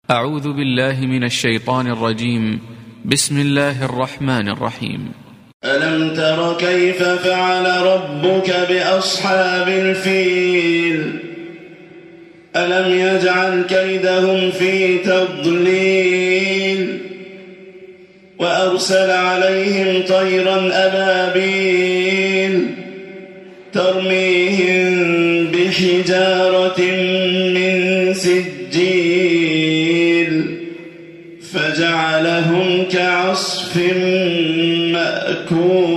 أعوذ بالله من الشيطان الرجيم. بسم الله الرحمن الرحيم. ألم تر كيف فعل ربك بأصحاب الفيل ألم يجعل كيدهم في تضليل وأرسل عليهم طيرا أبابيل ترميهم بحجارة من سجيل فجعلهم كعصف مأكول.